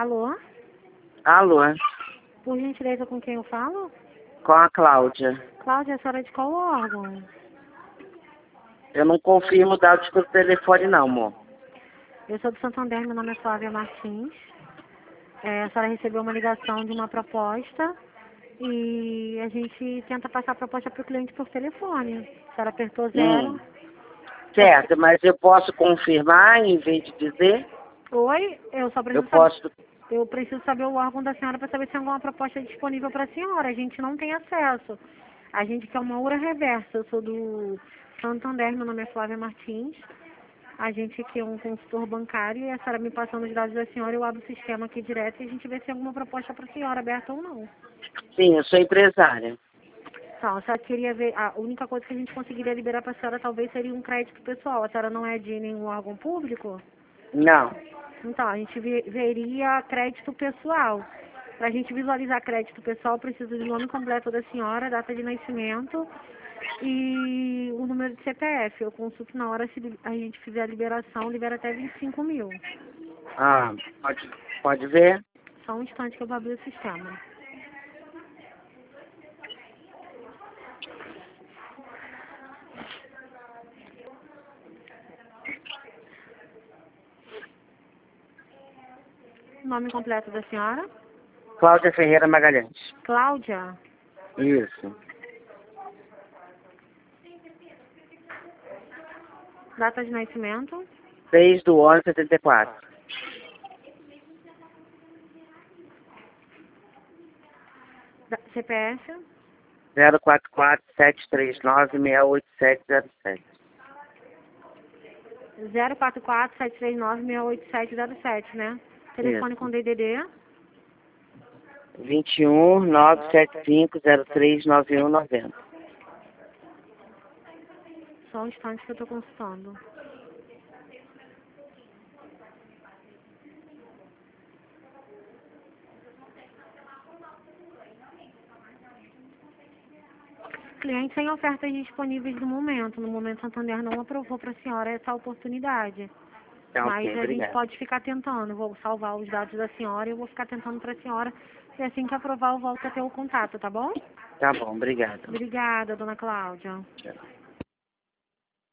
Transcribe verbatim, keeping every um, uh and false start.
Alô? Alô, Por gentileza, com quem eu falo? com a Cláudia. Cláudia, a senhora é de qual órgão? Eu não confirmo dados pelo telefone não, amor. Eu sou do Santander, meu nome é Flávia Martins. É, a senhora recebeu uma ligação de uma proposta e a gente tenta passar a proposta para o cliente por telefone. A senhora apertou zero. Hum. Certo, mas eu posso confirmar em vez de dizer? Oi, eu só Eu preciso posso... saber. Eu preciso saber o órgão da senhora para saber se tem alguma proposta disponível para a senhora. A gente não tem acesso. A gente quer uma URA reversa. Eu sou do Santander, meu nome é Flávia Martins. A gente aqui é um consultor bancário e a senhora me passando os dados da senhora, eu abro o sistema aqui direto e a gente vê se tem alguma proposta para a senhora aberta ou não. Sim, eu sou empresária. Então, a senhora queria ver, a única coisa que a gente conseguiria liberar para a senhora talvez seria um crédito pessoal. A senhora não é de nenhum órgão público? Não. Então, a gente ve- veria crédito pessoal. Para a gente visualizar crédito pessoal, precisa do nome completo da senhora, data de nascimento e o número de C P F. Eu consulto na hora, se a gente fizer a liberação, libera até vinte e cinco mil. Ah, pode, pode ver? Só um instante que eu vou abrir o sistema. Nome completo da senhora? Cláudia Ferreira Magalhães. Cláudia. Isso. Data de nascimento? seis do onze de setenta e quatro. Da- C P F? zero quatro quatro, sete três nove, seis oito sete zero sete. zero quatro quatro, sete três nove, seis oito sete zero sete, né? Telefone Isso. com D D D? vinte e um, nove sete cinco, zero três nove um nove zero. Só um instante que eu estou consultando. Cliente sem ofertas disponíveis no momento. No momento, Santander não aprovou para a senhora essa oportunidade. Tá, Mas ok, a gente obrigado. pode ficar tentando. Vou salvar os dados da senhora e eu vou ficar tentando para a senhora. E assim que aprovar, eu volto a ter o contato, tá bom? Tá bom, obrigado. Obrigada, dona Cláudia. Tchau.